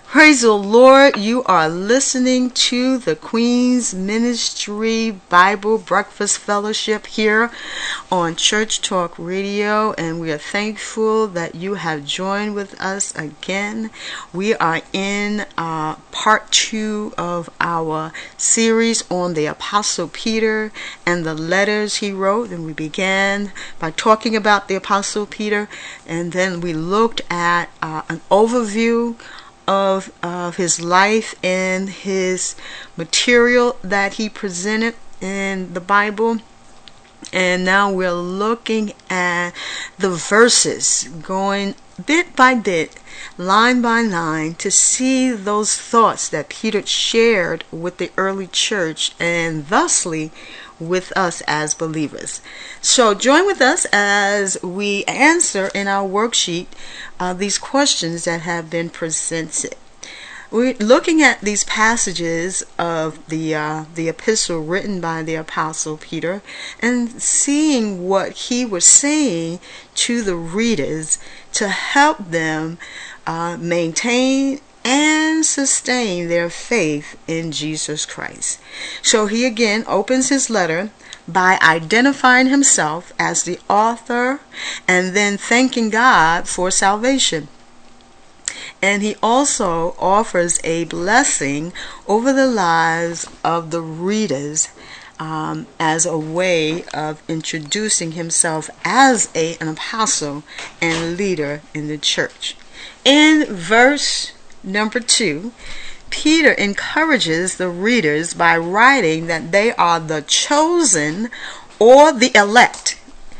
Praise the Lord. You are listening to the Queen's Ministry Bible Breakfast Fellowship here on Church Talk Radio, and we are thankful that you have joined with us again. We are in part 2 of our series on the Apostle Peter and the letters he wrote, and we began by talking about the Apostle Peter, and then we looked at an overview of his life and his material that he presented in the Bible. And now we're looking at the verses, going bit by bit, line by line, to see those thoughts that Peter shared with the early church and thusly with us as believers. So join with us as we answer in our worksheet these questions that have been presented. We're looking at these passages of the epistle written by the Apostle Peter and seeing what he was saying to the readers to help them maintain and sustain their faith in Jesus Christ. So he again opens his letter by identifying himself as the author and then thanking God for salvation. And he also offers a blessing over the lives of the readers as a way of introducing himself as an apostle and leader in the church. In verse number 2, Peter encourages the readers by writing that they are the chosen or the elect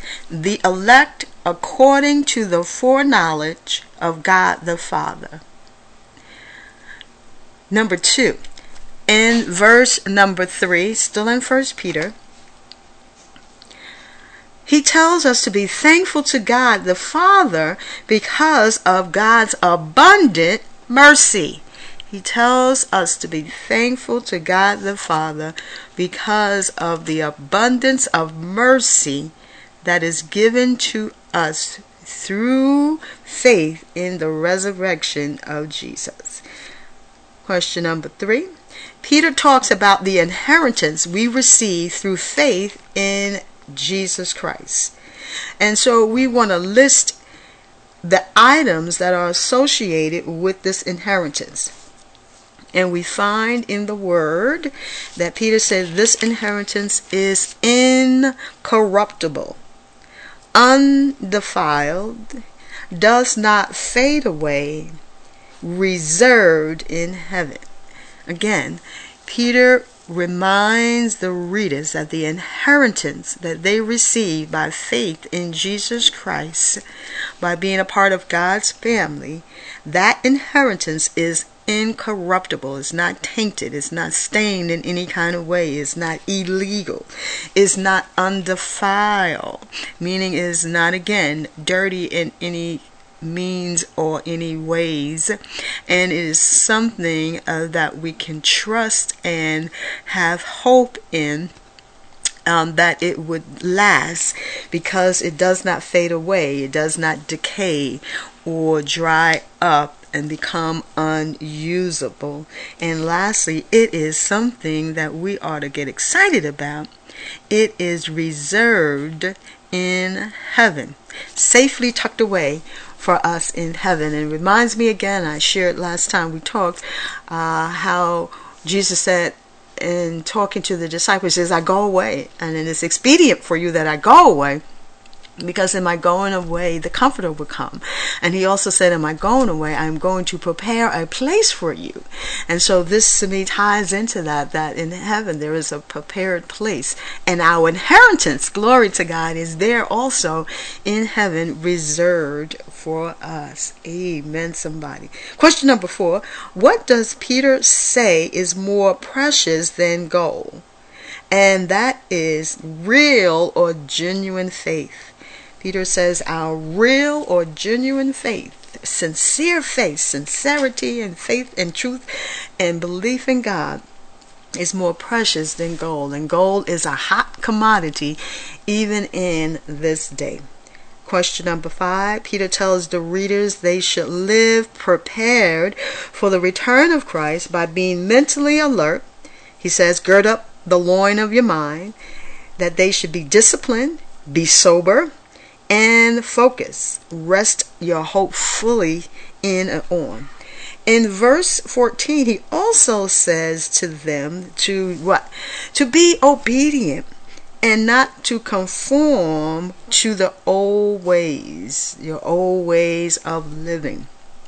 according to the foreknowledge of God the Father. Number 2, in verse number 3, still in 1 Peter, he tells us to be thankful to God the Father because of God's abundant mercy. He tells us to be thankful to God the Father because of the abundance of mercy that is given to us through faith in the resurrection of Jesus. Question number 3. Peter talks about the inheritance we receive through faith in Jesus Christ. And so we want to list the items that are associated with this inheritance. And we find in the Word that Peter says this inheritance is incorruptible, undefiled, does not fade away, reserved in heaven. Again, Peter reminds the readers that the inheritance that they receive by faith in Jesus Christ, by being a part of God's family, that inheritance is incorruptible. It's not tainted. It's not stained in any kind of way. It's not illegal. It's not undefiled, meaning it is not, again, dirty in any means or any ways, and it is something that we can trust and have hope in, that it would last because it does not fade away, it does not decay or dry up and become unusable. And lastly, it is something that we ought to get excited about. It is reserved in heaven, safely tucked away for us in heaven. And it reminds me again, I shared last time we talked, how Jesus said in talking to the disciples, says, I go away, and it is expedient for you that I go away, because in my going away the Comforter will come. And he also said, in my going away I am going to prepare a place for you. And so this to me ties into that in heaven there is a prepared place, and our inheritance, glory to God, is there also in heaven, reserved for us. Amen, somebody. Question number 4. What does Peter say is more precious than gold? And that is real or genuine faith. Peter says our real or genuine faith, sincere faith, sincerity and faith and truth and belief in God is more precious than gold. And gold is a hot commodity even in this day. Question number 5, Peter tells the readers they should live prepared for the return of Christ by being mentally alert. He says, gird up the loin of your mind, that they should be disciplined, be sober, and focus. Rest your hope fully in and on. In verse 14, he also says to them to what? To be obedient and not to conform to the old ways, your old ways of living.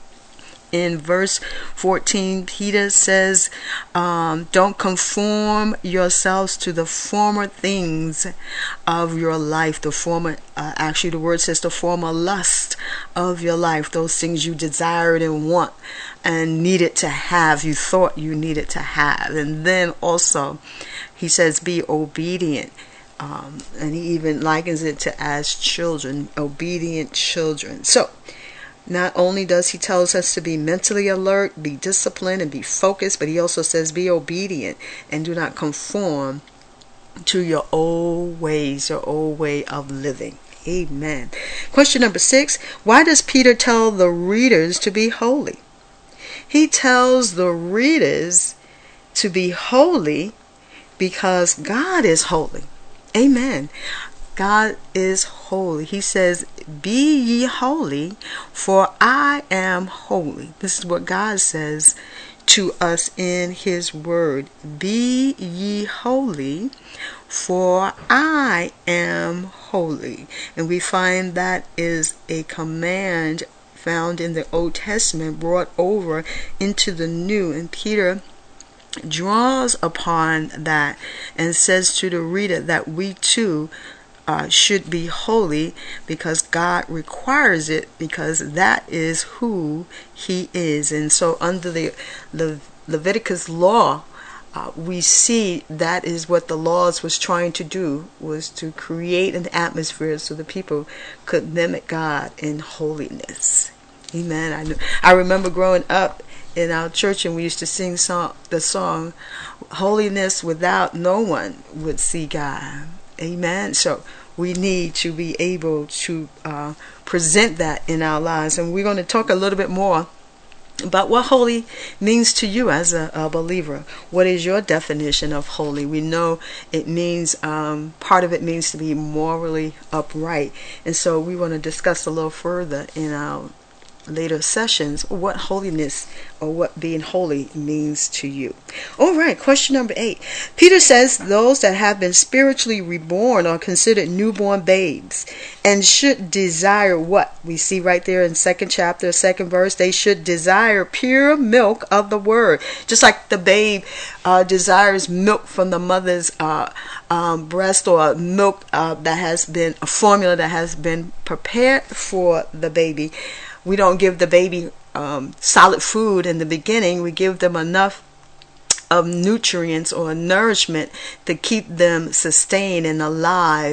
In verse 14, Peter says, don't conform yourselves to the former things of your life. The former, actually the word says the former lust of your life. Those things you desired and want and needed to have, you thought you needed to have. And then also, he says, be obedient. And he even likens it to as children, obedient children. So, not only does he tell us to be mentally alert, be disciplined, and be focused, but he also says be obedient and do not conform to your old ways, your old way of living. Amen. Question number 6, why does Peter tell the readers to be holy? He tells the readers to be holy because God is holy. Amen. God is holy. He says, be ye holy, for I am holy. This is what God says to us in his word. Be ye holy, for I am holy. And we find that is a command found in the Old Testament brought over into the New. And Peter draws upon that and says to the reader that we too should be holy because God requires it, because that is who he is. And so under the Leviticus law, we see that is what the laws was trying to do, was to create an atmosphere so the people could mimic God in holiness. Amen. I remember growing up in our church, and we used to sing the song, holiness without no one would see God. Amen. So we need to be able to present that in our lives. And we're going to talk a little bit more about what holy means to you as a believer. What is your definition of holy? We know it means, part of it means to be morally upright. And so we want to discuss a little further in our later sessions what holiness or what being holy means to you. All right, question number 8. Peter says those that have been spiritually reborn are considered newborn babes and should desire what? We see right there in 2nd chapter, 2nd verse, they should desire pure milk of the word. Just like the babe desires milk from the mother's breast, or milk that has been, a formula that has been prepared for the baby. We don't give the baby solid food in the beginning. We give them enough of nutrients or nourishment to keep them sustained and alive,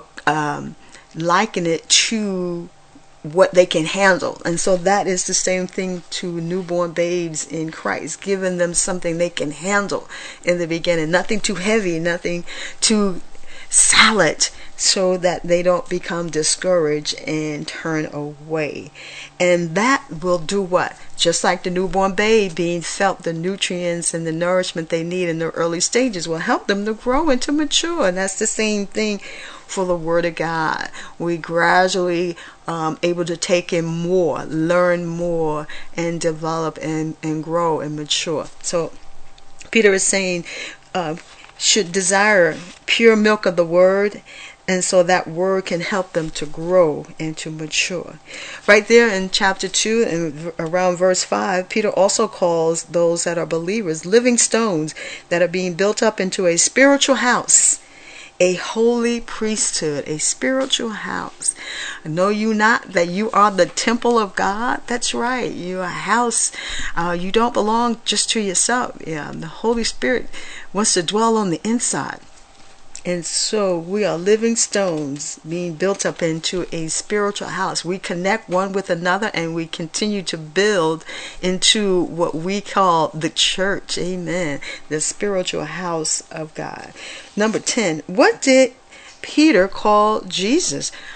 liken it to what they can handle. And so that is the same thing to newborn babes in Christ, giving them something they can handle in the beginning. Nothing too heavy, nothing too solid, so that they don't become discouraged and turn away. And that will do what? Just like the newborn babe being felt the nutrients and the nourishment they need in their early stages will help them to grow and to mature. And that's the same thing for the Word of God. We gradually able to take in more, learn more, and develop and grow and mature. So Peter is saying should desire pure milk of the Word, and so that word can help them to grow and to mature. Right there in chapter 2 and around verse 5, Peter also calls those that are believers living stones that are being built up into a spiritual house, a holy priesthood, a spiritual house. Know you not that you are the temple of God? That's right. You're a house. You don't belong just to yourself. Yeah, the Holy Spirit wants to dwell on the inside. And so we are living stones being built up into a spiritual house. We connect one with another, and we continue to build into what we call the church. Amen. The spiritual house of God. Number 10. What did Peter call Jesus?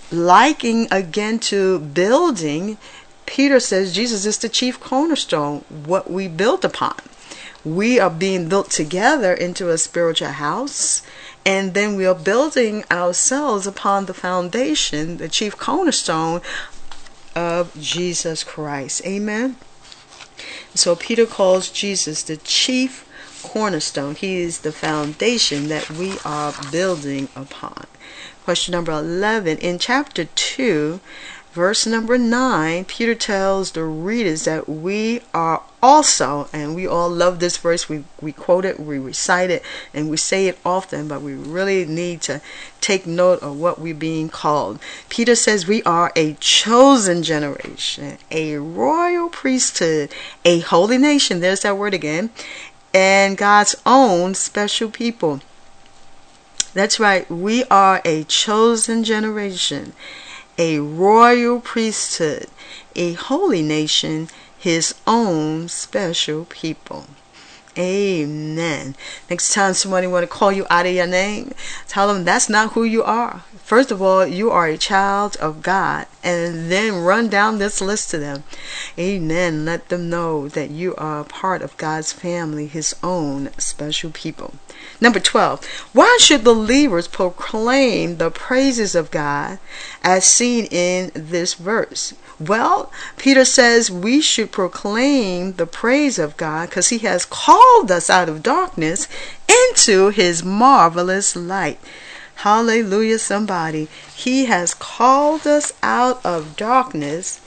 liking again to building, Peter says Jesus is the chief cornerstone, what we build upon. We are being built together into a spiritual house, and then we are building ourselves upon the foundation, the chief cornerstone of Jesus Christ. Amen. So Peter calls Jesus the chief cornerstone. He is the foundation that we are building upon. Question number 11. In chapter 2, verse number 9, Peter tells the readers that we are also, and we all love this verse, we quote it, we recite it, and we say it often, but we really need to take note of what we're being called. Peter says we are a chosen generation, a royal priesthood, a holy nation, there's that word again, and God's own special people. That's right, we are a chosen generation, a royal priesthood, a holy nation, his own special people. Amen. Next time somebody want to call you out of your name, tell them that's not who you are. First of all, you are a child of God, and then run down this list to them. Amen. Let them know that you are a part of God's family, his own special people. Number 12, why should believers proclaim the praises of God as seen in this verse? Well, Peter says we should proclaim the praise of God because he has called us out of darkness into his marvelous light. Hallelujah, somebody. He has called us out of darkness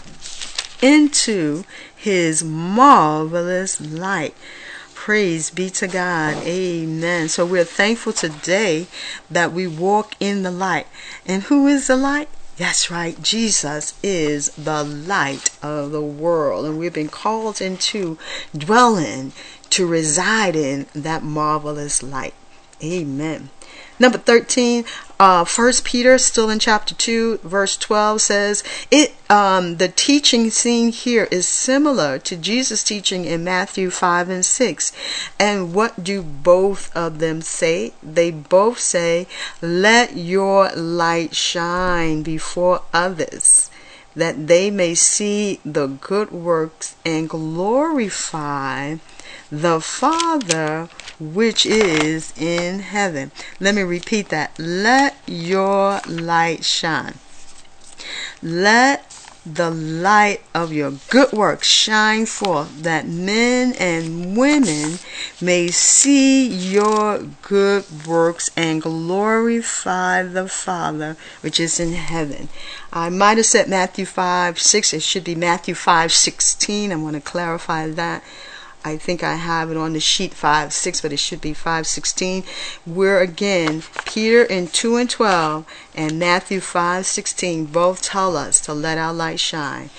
into his marvelous light. Praise be to God. Amen. So we're thankful today that we walk in the light. And who is the light? That's right. Jesus is the light of the world. And we've been called into dwell in, to reside in that marvelous light. Amen. Number 13, 1 Peter, still in chapter 2, verse 12 says, the teaching seen here is similar to Jesus' teaching in Matthew 5 and 6. And what do both of them say? They both say, let your light shine before others, that they may see the good works and glorify the Father which is in heaven. Let me repeat that. Let your light shine. Let the light of your good works shine forth, that men and women may see your good works and glorify the Father which is in heaven. I might have said Matthew 5:6. It should be Matthew 5:16. I want to clarify that. I think I have it on the sheet 5:6, but it should be 5:16. Where again, Peter in 2 and 12 and Matthew 5:16 both tell us to let our light shine.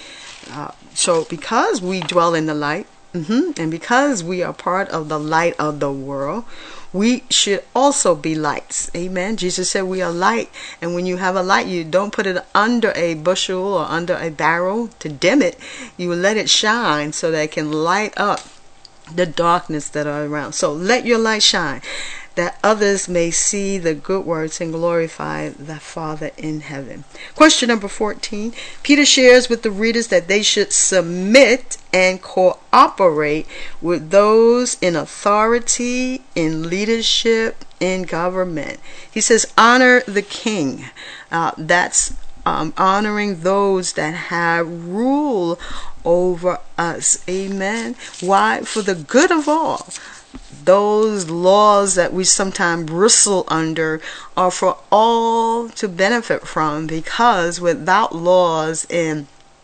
So because we dwell in the light, and because we are part of the light of the world, we should also be lights. Amen. Jesus said we are light, and when you have a light, you don't put it under a bushel or under a barrel to dim it. You let it shine so that it can light up the darkness that are around. So let your light shine, that others may see the good works and glorify the Father in heaven. Question number 14. Peter shares with the readers that they should submit and cooperate with those in authority, in leadership, in government. He says, honor the king. That's honoring those that have rule over us. Amen. Why? For the good of all. Those laws that we sometimes bristle under are for all to benefit from, because without laws and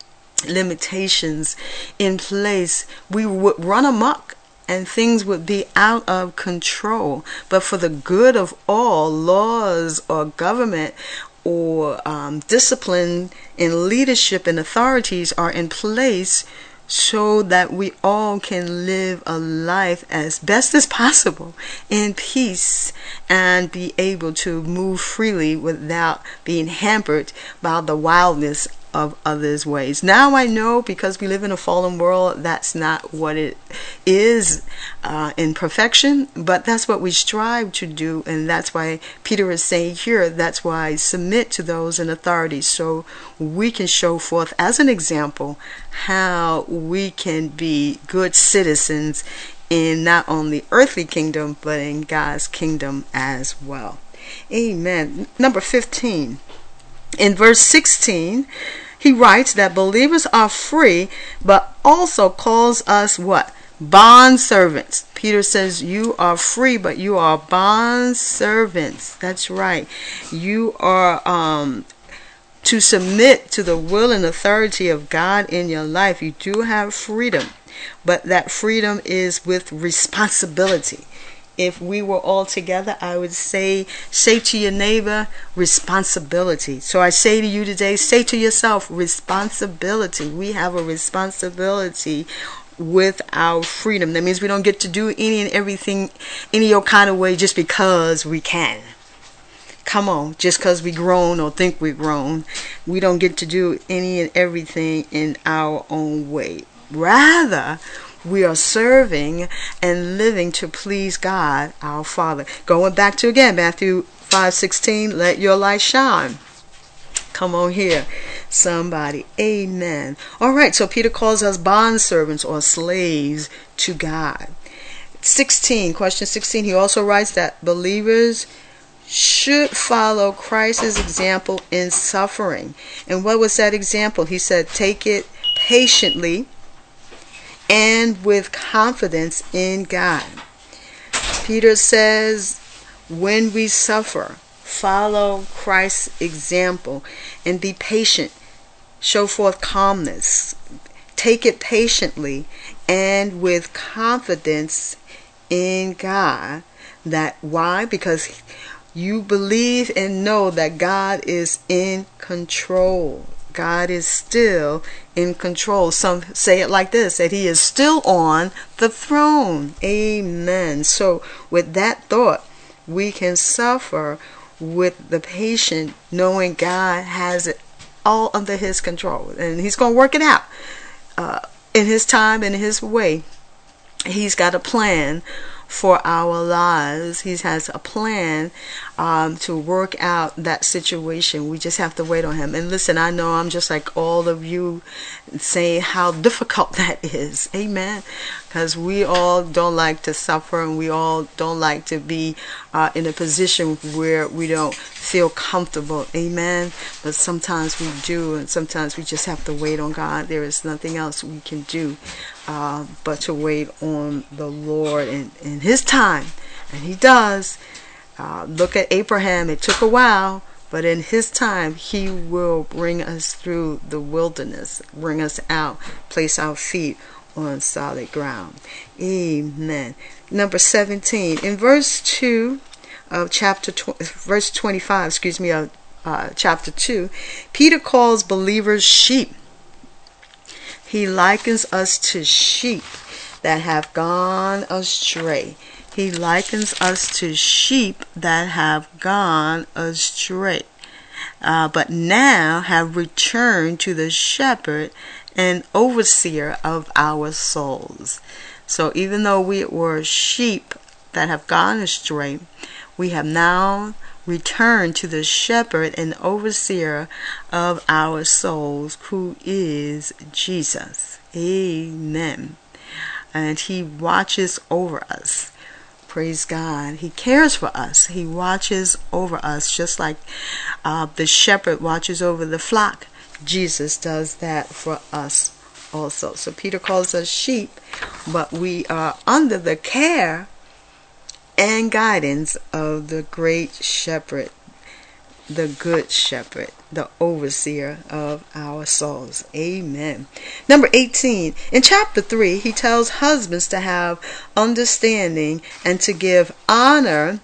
limitations in place, we would run amok and things would be out of control. But for the good of all, laws or government or discipline in leadership and authorities are in place so that we all can live a life as best as possible in peace and be able to move freely without being hampered by the wildness of others' ways. Now I know, because we live in a fallen world, that's not what it is in perfection, but that's what we strive to do, and that's why Peter is saying here, that's why I submit to those in authority, so we can show forth as an example how we can be good citizens in not only earthly kingdom, but in God's kingdom as well. Amen. Number 15. In verse 16, he writes that believers are free, but also calls us what? Bond servants. Peter says you are free, but you are bond servants. That's right. You are to submit to the will and authority of God in your life. You do have freedom, but that freedom is with responsibility. If we were all together, I would say to your neighbor, responsibility. So I say to you today, say to yourself, responsibility. We have a responsibility with our freedom. That means we don't get to do any and everything any old kind of way just because we can. Come on, just because we grown or think we're grown, we don't get to do any and everything in our own way. Rather, we are serving and living to please God, our Father. Going back to again, Matthew 5:16, let your light shine. Come on here, somebody. Amen. All right, so Peter calls us bondservants or slaves to God. 16, question 16, he also writes that believers should follow Christ's example in suffering. And what was that example? He said, take it patiently and with confidence in God. Peter says, when we suffer, follow Christ's example and be patient. Show forth calmness. Take it patiently and with confidence in God. That why? Because you believe and know that God is in control. God is still in control. Some say it like this, that he is still on the throne. Amen. So with that thought, we can suffer with the patient, knowing God has it all under his control. And he's going to work it out in his time and his way. He's got a plan for our lives. He has a plan to work out that situation. We just have to wait on him. And listen, I know I'm just like all of you saying how difficult that is. Amen. Because we all don't like to suffer, and we all don't like to be in a position where we don't feel comfortable. Amen. But sometimes we do, and sometimes we just have to wait on God. There is nothing else we can do but to wait on the Lord in his time. And he does. Look at Abraham. It took a while, but in his time, he will bring us through the wilderness, bring us out, place our feet on solid ground. Amen. Number 17. In verse 2 of verse 25, of chapter 2, Peter calls believers sheep. He likens us to sheep that have gone astray. He likens us to sheep that have gone astray, but now have returned to the shepherd and overseer of our souls. So even though we were sheep that have gone astray, we have now returned to the shepherd and overseer of our souls, who is Jesus. Amen. And he watches over us. Praise God. He cares for us. He watches over us just like the shepherd watches over the flock. Jesus does that for us also. So Peter calls us sheep, but we are under the care and guidance of the great shepherd, the good shepherd, the overseer of our souls. Amen. Number 18. In chapter 3, he tells husbands to have understanding and to give honor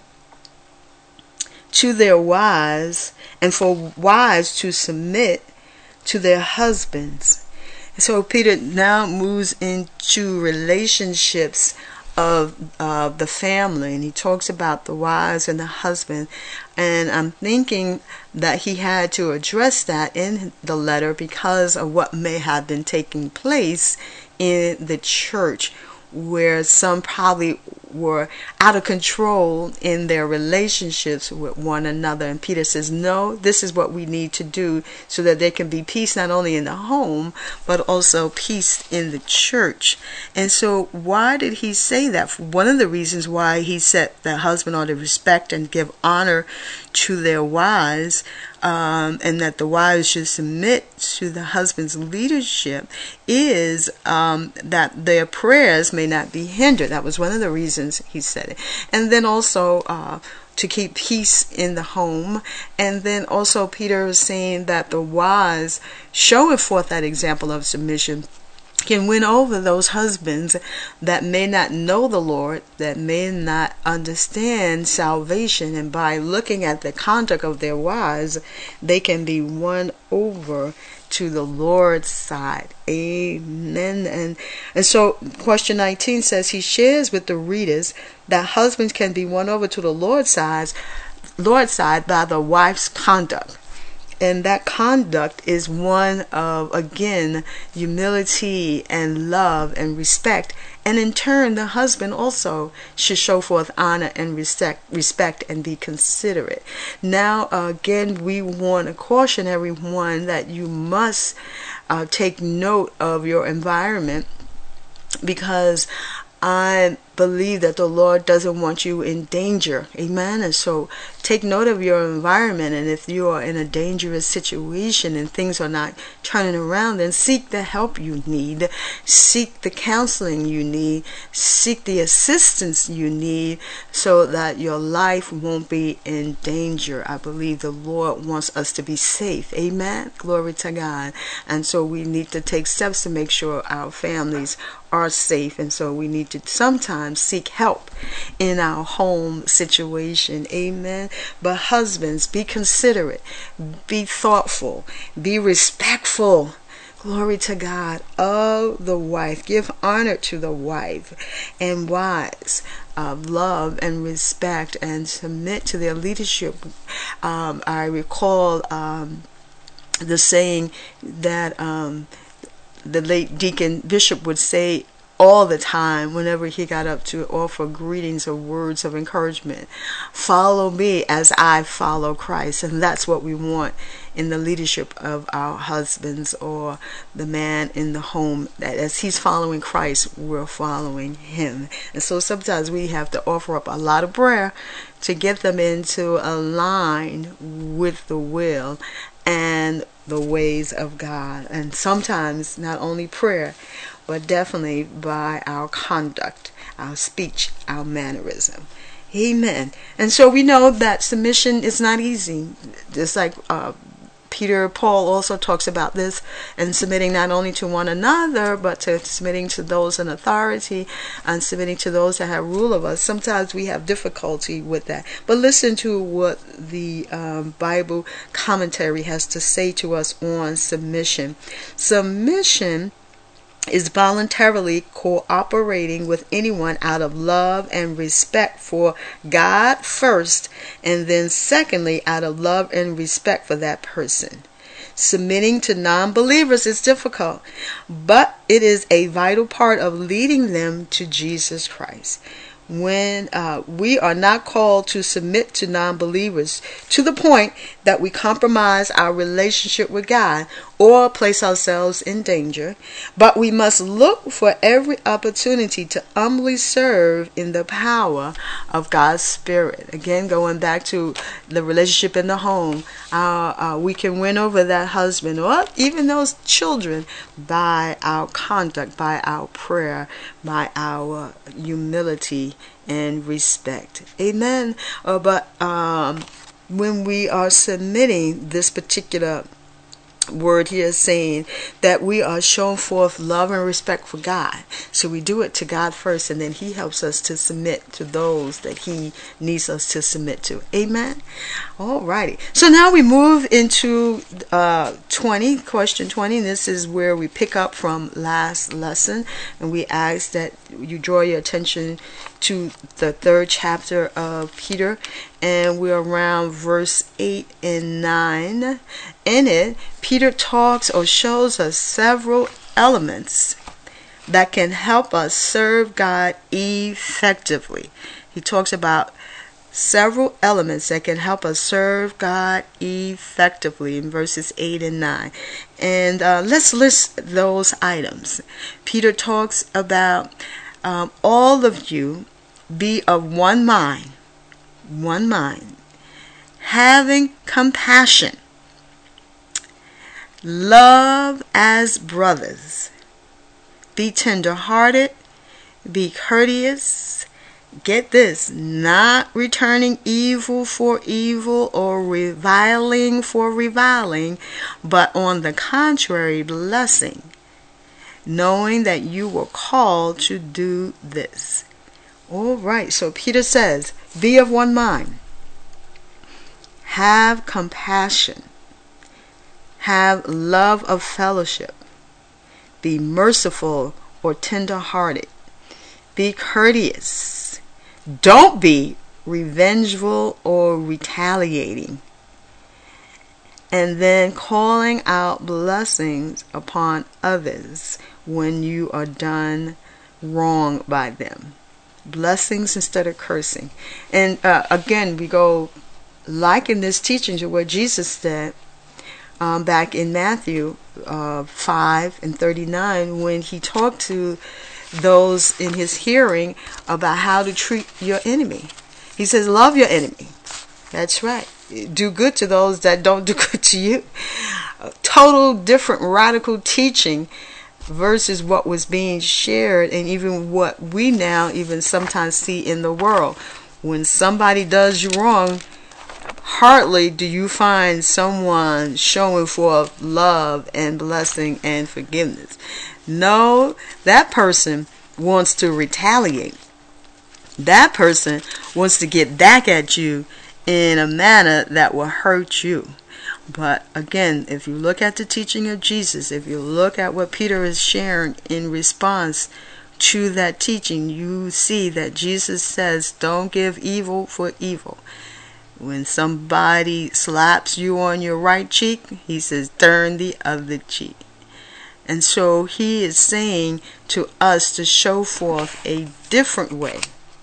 to their wives, and for wives to submit to their husbands. So Peter now moves into relationships of the family, and he talks about the wives and the husband. And I'm thinking that he had to address that in the letter because of what may have been taking place in the church, where some probably were out of control in their relationships with one another. And Peter says, no, this is what we need to do so that there can be peace not only in the home, but also peace in the church. And so why did he say that? One of the reasons why he said that husband ought to respect and give honor to their wives, and that the wives should submit to the husband's leadership, is that their prayers may not be hindered. That was one of the reasons he said it. And then also to keep peace in the home. And then also Peter is saying that the wives, showing forth that example of submission, can win over those husbands that may not know the Lord, that may not understand salvation, and by looking at the conduct of their wives, they can be won over to the Lord's side. Amen. And so question 19 says he shares with the readers that husbands can be won over to the Lord's side by the wife's conduct. And that conduct is one of, again, humility and love and respect. And in turn, the husband also should show forth honor and respect and be considerate. Now, again, we want to caution everyone that you must take note of your environment, because I believe that the Lord doesn't want you in danger. Amen. And so take note of your environment, and if you are in a dangerous situation and things are not turning around, then seek the help you need, seek the counseling you need, seek the assistance you need, so that your life won't be in danger. I believe the Lord wants us to be safe. Amen. Glory to God. And so we need to take steps to make sure our families are safe, and so we need to sometimes seek help in our home situation. Amen. But husbands, be considerate, be thoughtful, be respectful, glory to God, of the wife. Give honor to the wife. And wives, love and respect and submit to their leadership. I recall the saying that the late Deacon Bishop would say all the time whenever he got up to offer greetings or words of encouragement: follow me as I follow Christ. And that's what we want in the leadership of our husbands, or the man in the home, that as he's following Christ, we're following him. And so sometimes we have to offer up a lot of prayer to get them into a line with the will and the ways of God. And sometimes not only prayer, but definitely by our conduct, our speech, our mannerism. Amen. And so we know that submission is not easy. Just like Paul also talks about this, and submitting not only to one another, but to submitting to those in authority and submitting to those that have rule of us. Sometimes we have difficulty with that. But listen to what the Bible commentary has to say to us on submission. Submission is voluntarily cooperating with anyone out of love and respect for God first, and then secondly, out of love and respect for that person. Submitting to non-believers is difficult, but it is a vital part of leading them to Jesus Christ. When we are not called to submit to non-believers to the point that we compromise our relationship with God or place ourselves in danger, but we must look for every opportunity to humbly serve in the power of God's Spirit. Again, going back to the relationship in the home, we can win over that husband or even those children by our conduct, by our prayer, by our humility and respect. Amen. But when we are submitting, this particular word here is saying that we are showing forth love and respect for God. So we do it to God first, and then He helps us to submit to those that He needs us to submit to. Amen. Alrighty. So now we move into 20, question 20. This is where we pick up from last lesson, and we ask that you draw your attention to the 3rd chapter of Peter, and we're around verse 8 and 9. In it, Peter talks or shows us several elements that can help us serve God effectively. He talks about several elements that can help us serve God effectively in verses 8 and 9. And let's list those items. Peter talks about all of you be of one mind, having compassion, love as brothers, be tender-hearted, be courteous. Get this, not returning evil for evil or reviling for reviling, but on the contrary, blessing, knowing that you were called to do this. All right, so Peter says, be of one mind, have compassion, have love of fellowship, be merciful or tender-hearted, be courteous, don't be revengeful or retaliating, and then calling out blessings upon others when you are done wrong by them. Blessings instead of cursing. And again, we go liken this teaching to what Jesus said back in Matthew 5 and 39, when He talked to those in His hearing about how to treat your enemy. He says, love your enemy. That's right. Do good to those that don't do good to you. Total different radical teaching versus what was being shared, and even what we now even sometimes see in the world. When somebody does you wrong, hardly do you find someone showing forth love and blessing and forgiveness. No, that person wants to retaliate. That person wants to get back at you in a manner that will hurt you. But again, if you look at the teaching of Jesus, if you look at what Peter is sharing in response to that teaching, you see that Jesus says, don't give evil for evil. When somebody slaps you on your right cheek, He says, turn the other cheek. And so He is saying to us to show forth a different way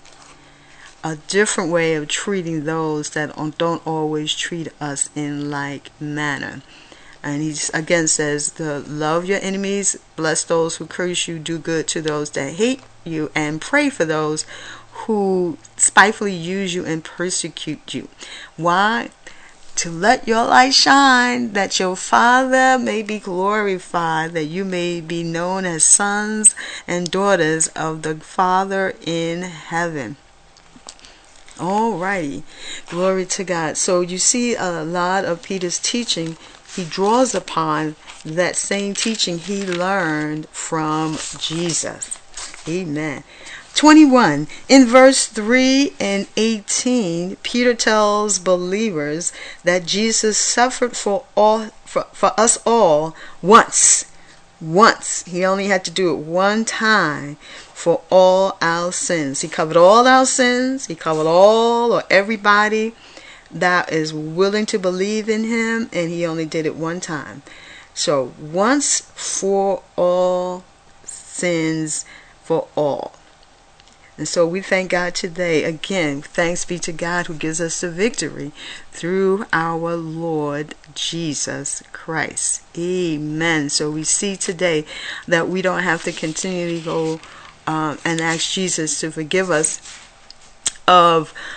of treating those that don't always treat us in like manner. And He again says to love your enemies, bless those who curse you, do good to those that hate you, and pray for those who spitefully use you and persecute you. Why? To let your light shine, that your Father may be glorified, that you may be known as sons and daughters of the Father in heaven. Alrighty, glory to God. So you see a lot of Peter's teaching, he draws upon that same teaching he learned from Jesus. Amen. 21. In verse 3 and 18, Peter tells believers that Jesus suffered for us all once. He only had to do it one time for all our sins. He covered all our sins. He covered all or everybody that is willing to believe in Him, and He only did it one time. So once for all, sins for all. And so we thank God today. Again, thanks be to God who gives us the victory through our Lord Jesus Christ. Amen. So we see today that we don't have to continually go and ask Jesus to forgive us of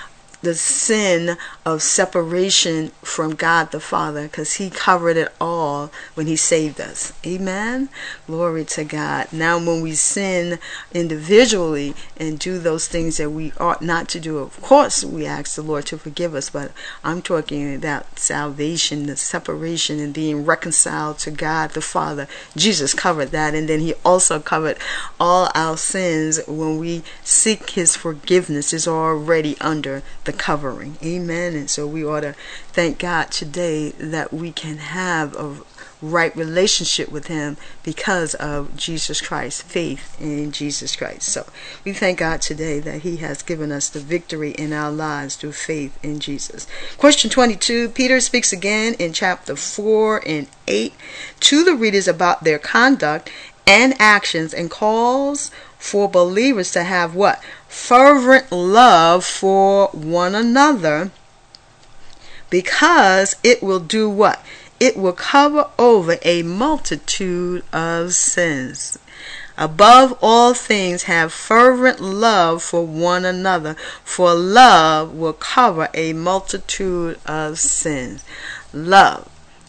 the sin of separation from God the Father, because he covered it all when he saved us. Amen. Glory to God. Now when we sin individually and do those things that we ought not to do, of course we ask the Lord to forgive us, but I'm talking about salvation, the separation and being reconciled to God the Father. Jesus covered that, and then he also covered all our sins when we seek his forgiveness is already under the covering. Amen. And so we ought to thank God today that we can have a right relationship with him because of Jesus Christ, faith in Jesus Christ. So we thank God today that he has given us the victory in our lives through faith in Jesus. Question 22, Peter speaks again in chapter 4 and 8 to the readers about their conduct and actions, and calls for believers to have what? Fervent love for one another, because it will do what? It will cover over a multitude of sins. Above all things, have fervent love for one another, for love will cover a multitude of sins. Love.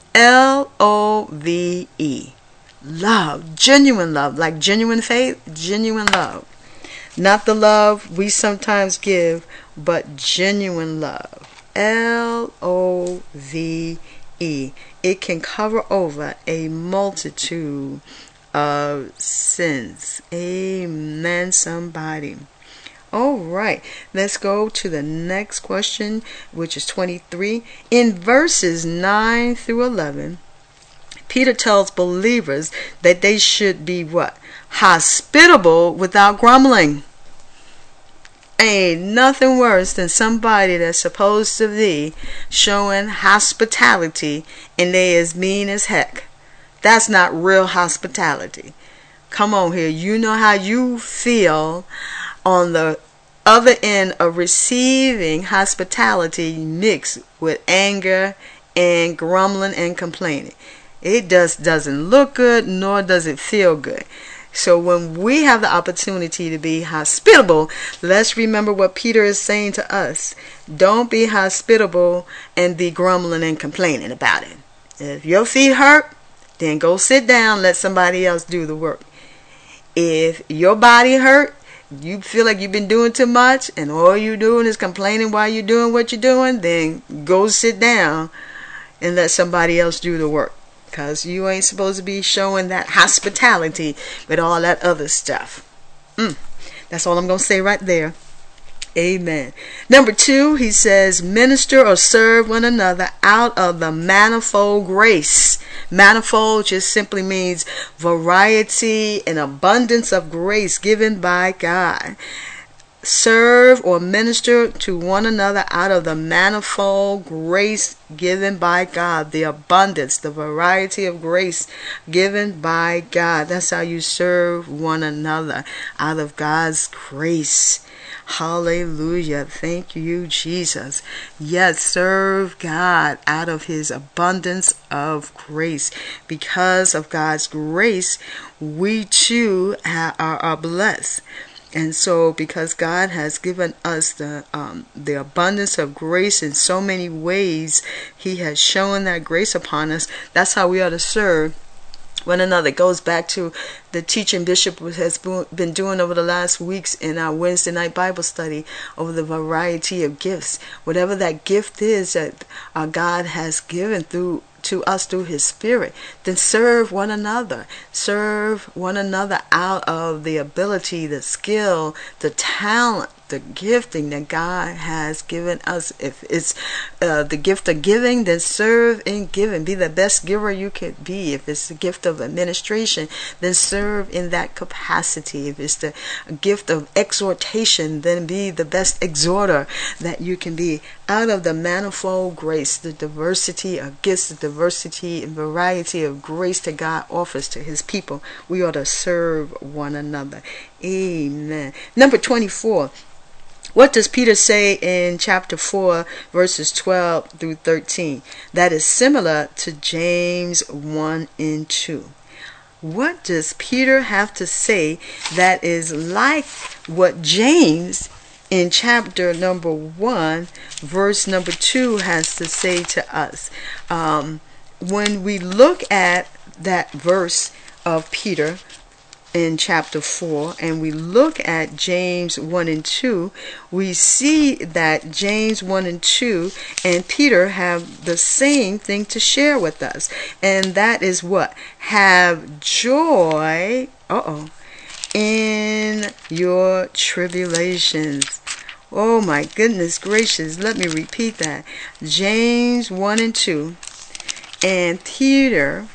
L-O-V-E. Love. Genuine love. Like genuine faith, genuine love. Not the love we sometimes give, but genuine love. L-O-V-E. It can cover over a multitude of sins. Amen, somebody. All right, let's go to the next question, which is 23. In verses 9 through 11, Peter tells believers that they should be what? Hospitable without grumbling. Ain't nothing worse than somebody that's supposed to be showing hospitality and they as mean as heck. That's not real hospitality. Come on here. You know how you feel on the other end of receiving hospitality mixed with anger and grumbling and complaining. It just doesn't look good, nor does it feel good. So when we have the opportunity to be hospitable, let's remember what Peter is saying to us. Don't be hospitable and be grumbling and complaining about it. If your feet hurt, then go sit down, let somebody else do the work. If your body hurt, you feel like you've been doing too much and all you're doing is complaining while you're doing what you're doing, then go sit down and let somebody else do the work. Because you ain't supposed to be showing that hospitality with all that other stuff. That's all I'm going to say right there. Amen. Number 2, he says, minister or serve one another out of the manifold grace. Manifold just simply means variety and abundance of grace given by God. Serve or minister to one another out of the manifold grace given by God, the abundance, the variety of grace given by God. That's how you serve one another, out of God's grace. Hallelujah. Thank you, Jesus. Yes, serve God out of his abundance of grace. Because of God's grace, we too are blessed. And so because God has given us the abundance of grace in so many ways, he has shown that grace upon us. That's how we ought to serve one another. It goes back to the teaching Bishop has been doing over the last weeks in our Wednesday night Bible study over the variety of gifts. Whatever that gift is that God has given to us through his Spirit, then serve one another. Serve one another out of the ability, the skill, the talent, the gifting that God has given us. If it's the gift of giving, then serve in giving. Be the best giver you could be. If it's the gift of administration, then serve in that capacity. If it's the gift of exhortation, then be the best exhorter that you can be. Out of the manifold grace, the diversity of gifts, the diversity and variety of grace that God offers to his people, we ought to serve one another. Amen. Number 24. What does Peter say in chapter 4, verses 12 through 13? That is similar to James 1 and 2. What does Peter have to say that is like what James in chapter number 1, verse number 2 has to say to us, when we look at that verse of Peter in chapter 4 and we look at James 1 and 2, we see that James 1 and 2 and Peter have the same thing to share with us. And that is what? Have joy in your tribulations. Oh my goodness gracious, let me repeat that. James 1 and 2 and Peter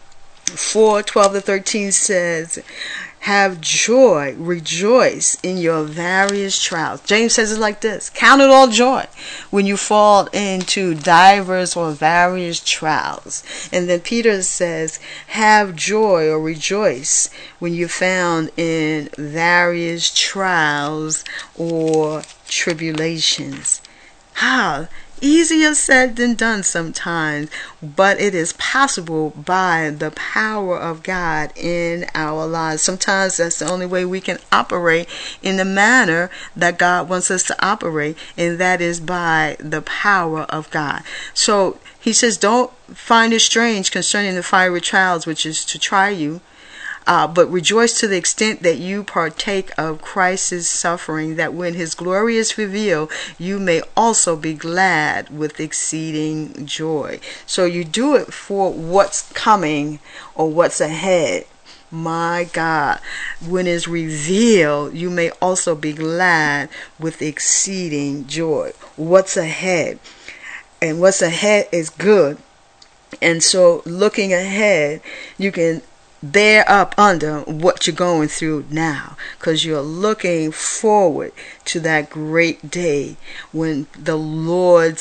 4:12-13 says, have joy, rejoice in your various trials. James says it like this: count it all joy when you fall into divers or various trials. And then Peter says, have joy or rejoice when you're found in various trials or tribulations. How? Easier said than done sometimes, but it is possible by the power of God in our lives. Sometimes that's the only way we can operate in the manner that God wants us to operate, and that is by the power of God. So he says, don't find it strange concerning the fiery trials which is to try you, but rejoice to the extent that you partake of Christ's suffering, that when his glory is revealed, you may also be glad with exceeding joy. So you do it for what's coming or what's ahead. My God, when it's revealed, you may also be glad with exceeding joy. What's ahead? And what's ahead is good. And so looking ahead, you can bear up under what you're going through now, because you're looking forward to that great day when the Lord's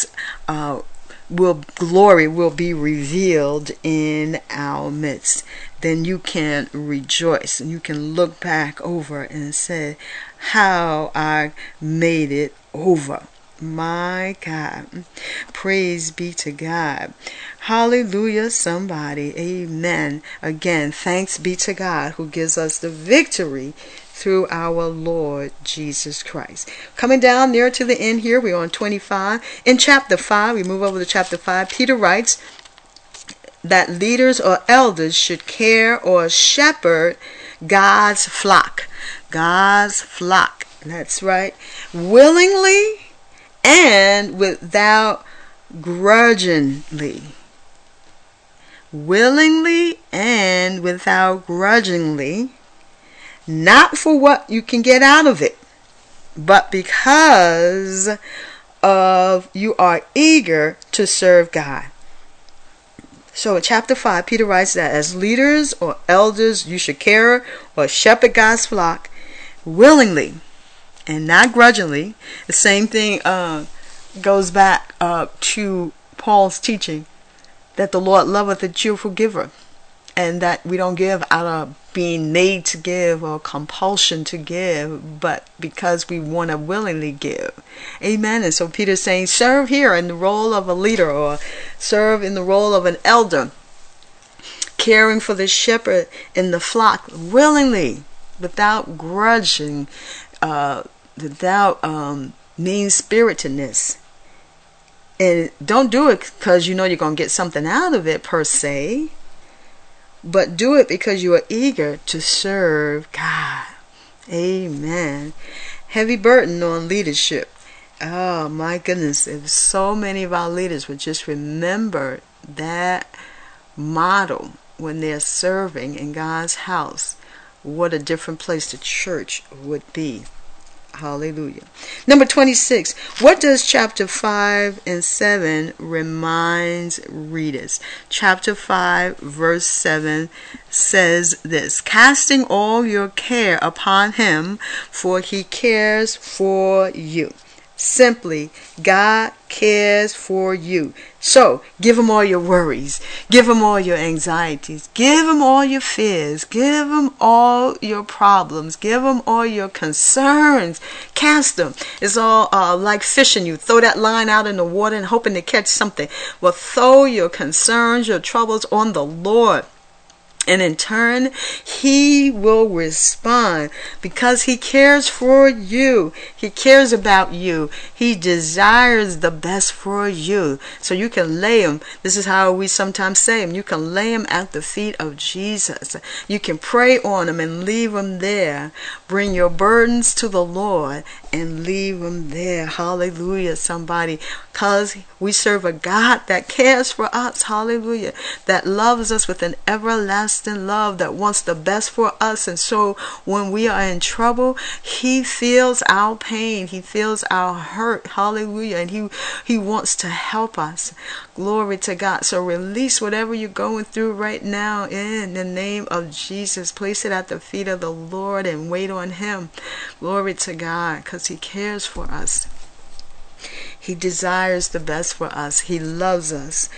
glory will be revealed in our midst. Then you can rejoice and you can look back over and say, how I made it over. My God. Praise be to God. Hallelujah, somebody. Amen. Again, thanks be to God who gives us the victory through our Lord Jesus Christ. Coming down near to the end here, we're on 25. In chapter 5, we move over to chapter 5. Peter writes that leaders or elders should care or shepherd God's flock. God's flock. That's right. Willingly and without grudgingly. Willingly and without grudgingly, not for what you can get out of it, but because of you are eager to serve God. So in chapter 5, Peter writes that as leaders or elders, you should care or shepherd God's flock willingly and not grudgingly. The same thing goes back to Paul's teaching that the Lord loveth a cheerful giver, and that we don't give out of being made to give or compulsion to give, but because we want to willingly give. Amen. And so Peter's saying, serve here in the role of a leader, or serve in the role of an elder, caring for the shepherd in the flock willingly, without grudging, without mean-spiritedness. And don't do it because you know you're going to get something out of it per se, but do it because you are eager to serve God. Amen. Heavy burden on leadership. Oh my goodness, if so many of our leaders would just remember that model when they're serving in God's house, what a different place the church would be. Hallelujah. Number 26. What does chapter 5 and 7 reminds readers? Chapter 5 verse 7 says this: casting all your care upon him, for he cares for you. Simply, God cares for you. So, give him all your worries. Give him all your anxieties. Give him all your fears. Give him all your problems. Give him all your concerns. Cast them. It's all like fishing. You throw that line out in the water and hoping to catch something. Well, throw your concerns, your troubles on the Lord. And in turn, he will respond because he cares for you. He cares about you. He desires the best for you. So you can lay him. This is how we sometimes say him. You can lay him at the feet of Jesus. You can pray on him and leave him there. Bring your burdens to the Lord and leave him there. Hallelujah, somebody. Because we serve a God that cares for us. Hallelujah. That loves us with an everlasting love, that wants the best for us. And so when we are in trouble, he feels our pain. He feels our hurt. Hallelujah. And he wants to help us. Glory to God. So release whatever you're going through right now in the name of Jesus. Place it at the feet of the Lord and wait on him. Glory to God, because he cares for us. He desires the best for us. He loves us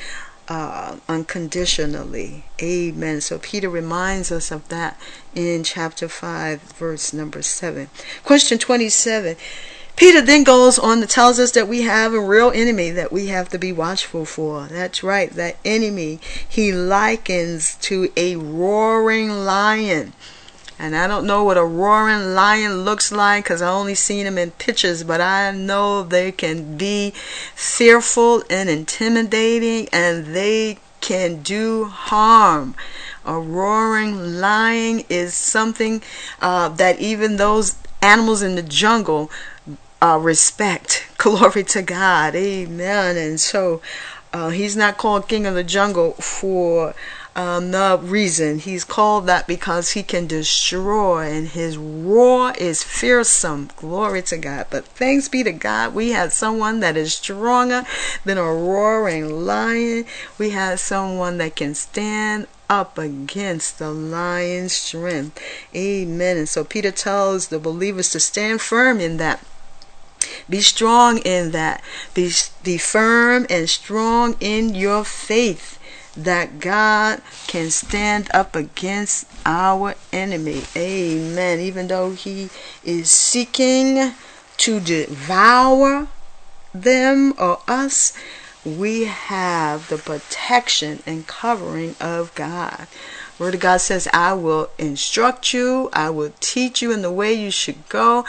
unconditionally. Amen. So Peter reminds us of that in chapter 5, verse number 7. Question 27. Peter then goes on to tell us that we have a real enemy that we have to be watchful for. That's right. That enemy he likens to a roaring lion. And I don't know what a roaring lion looks like because I only seen them in pictures, but I know they can be fearful and intimidating, and they can do harm. A roaring lion is something that even those animals in the jungle respect. Glory to God. Amen. And so he's not called King of the Jungle for no reason. He's called that because he can destroy, and his roar is fearsome. Glory to God. But thanks be to God, we have someone that is stronger than a roaring lion. We have someone that can stand up against the lion's strength. Amen. And so Peter tells the believers to stand firm in that. Be strong in that. Be firm and strong in your faith, that God can stand up against our enemy. Amen. Even though he is seeking to devour them or us, we have the protection and covering of God. Word of God says, I will instruct you. I will teach you in the way you should go.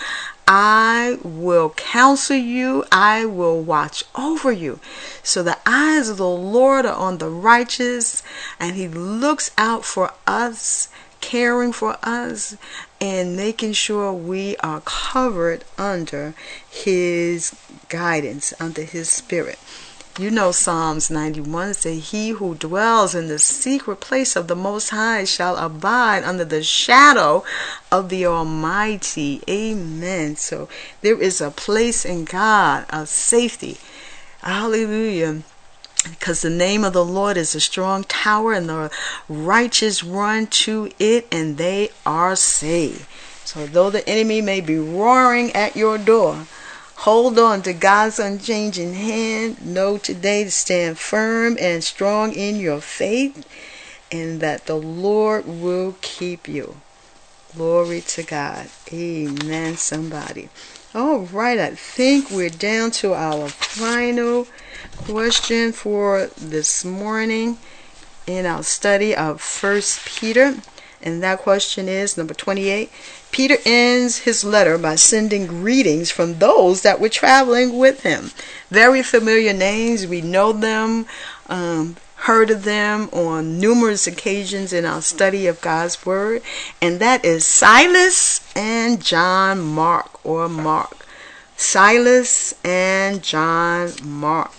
I will counsel you. I will watch over you. So the eyes of the Lord are on the righteous, and he looks out for us, caring for us, and making sure we are covered under his guidance, under his spirit. You know Psalms 91 says, he who dwells in the secret place of the Most High shall abide under the shadow of the Almighty. Amen. So there is a place in God of safety. Hallelujah. Because the name of the Lord is a strong tower, and the righteous run to it, and they are saved. So though the enemy may be roaring at your door, hold on to God's unchanging hand. Know today to stand firm and strong in your faith, and that the Lord will keep you. Glory to God. Amen, somebody. All right, I think we're down to our final question for this morning in our study of 1 Peter. And that question is number 28. Peter ends his letter by sending greetings from those that were traveling with him. Very familiar names. We know them, heard of them on numerous occasions in our study of God's Word. And that is Silas and John Mark, or Mark. Silas and John Mark.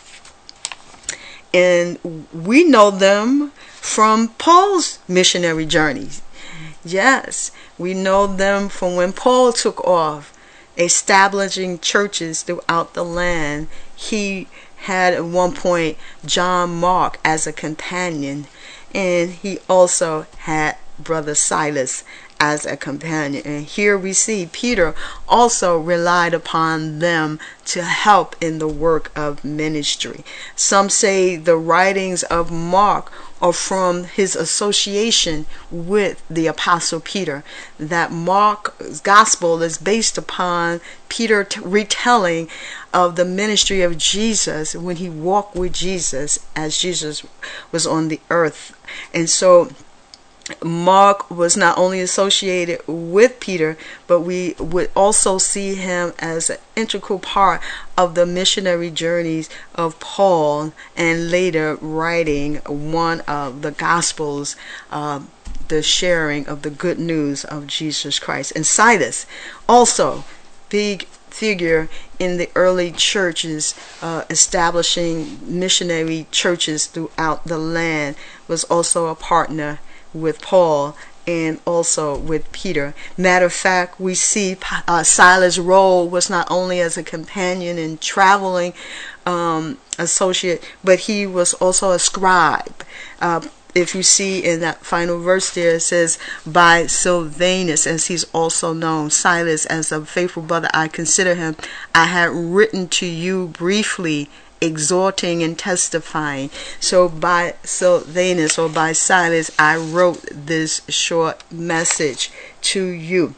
And we know them from Paul's missionary journeys. Yes, we know them from when Paul took off establishing churches throughout the land. He had at one point John Mark as a companion, and he also had brother Silas as a companion. And here we see Peter also relied upon them to help in the work of ministry. Some say the writings of Mark are from his association with the Apostle Peter. That Mark's gospel is based upon Peter retelling of the ministry of Jesus when he walked with Jesus as Jesus was on the earth. And so Mark was not only associated with Peter, but we would also see him as an integral part of the missionary journeys of Paul, and later writing one of the Gospels, the sharing of the good news of Jesus Christ. And Silas, also big figure in the early churches, establishing missionary churches throughout the land, was also a partner with Paul and also with Peter. Matter of fact, we see Silas' role was not only as a companion and traveling associate, but he was also a scribe. If you see in that final verse there, it says, by Silvanus, as he's also known, Silas, as a faithful brother, I consider him. I had written to you briefly, exhorting and testifying. So by Silvanus, or by Silas, I wrote this short message to you.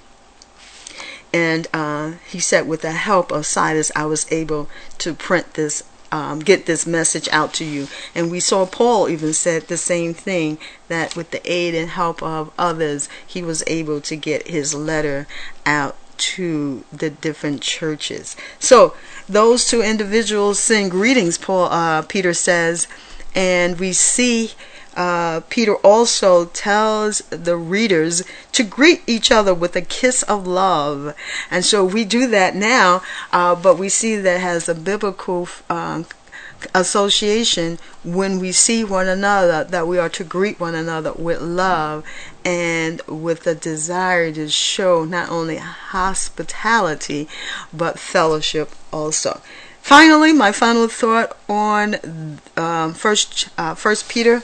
And he said, with the help of Silas, I was able to print this, get this message out to you. And we saw Paul even said the same thing, that with the aid and help of others, he was able to get his letter out to the different churches. So those two individuals send greetings, Peter says, and we see Peter also tells the readers to greet each other with a kiss of love. And so we do that now, but we see that has a biblical association when we see one another, that we are to greet one another with love and with a desire to show not only hospitality but fellowship also. Finally, my final thought on First Peter,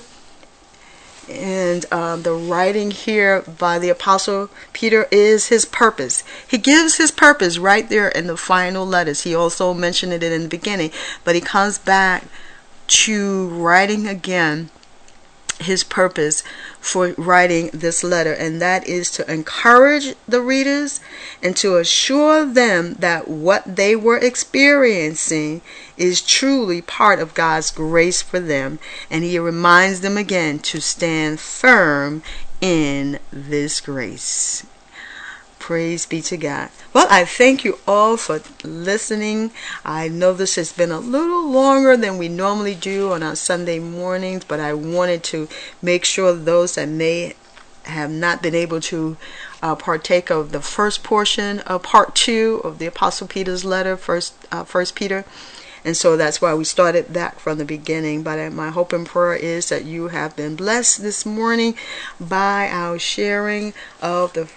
and the writing here by the Apostle Peter is his purpose. He gives his purpose right there in the final letters. He also mentioned it in the beginning, but he comes back to writing again his purpose for writing this letter, and that is to encourage the readers and to assure them that what they were experiencing is truly part of God's grace for them. And he reminds them again to stand firm in this grace. Praise be to God. Well, I thank you all for listening. I know this has been a little longer than we normally do on our Sunday mornings, but I wanted to make sure those that may have not been able to partake of the first portion of part 2 of the Apostle Peter's letter, First Peter. And so that's why we started that from the beginning. But my hope and prayer is that you have been blessed this morning by our sharing of the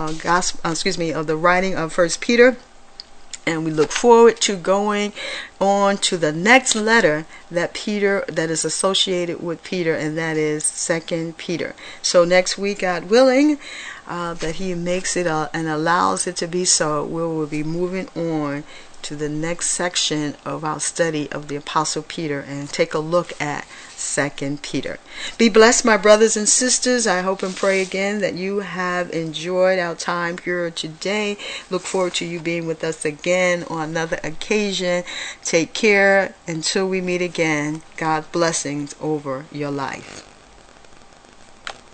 of the writing of First Peter. And we look forward to going on to the next letter that is associated with Peter, and that is 2 Peter. So next week, God willing, that he makes it and allows it to be so, we will be moving on to the next section of our study of the Apostle Peter and take a look at 2 Peter. Be blessed, my brothers and sisters. I hope and pray again that you have enjoyed our time here today. Look forward to you being with us again on another occasion. Take care until we meet again. God's blessings over your life.